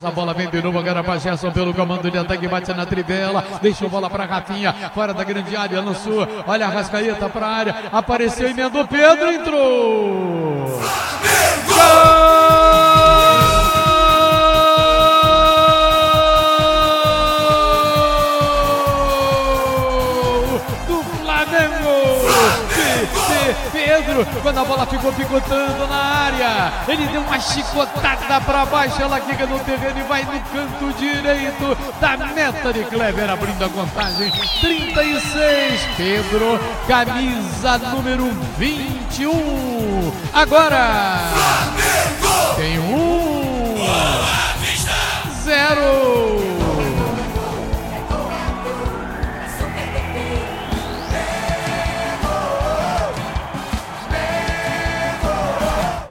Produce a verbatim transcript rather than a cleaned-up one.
A bola vem de novo agora para Gerson pelo comando de ataque, bate na trivela, deixou a bola para Rafinha, fora da grande área, lançou, olha a Arrascaeta para a área, apareceu, emendou, Pedro entrou! Gol! Do Flamengo! Pedro, quando a bola ficou picotando na área, ele deu uma chicotada para baixo, ela quica no terreno e vai no canto direito da meta de Clever, abrindo a contagem, trinta e seis, Pedro, camisa número vinte e um, agora!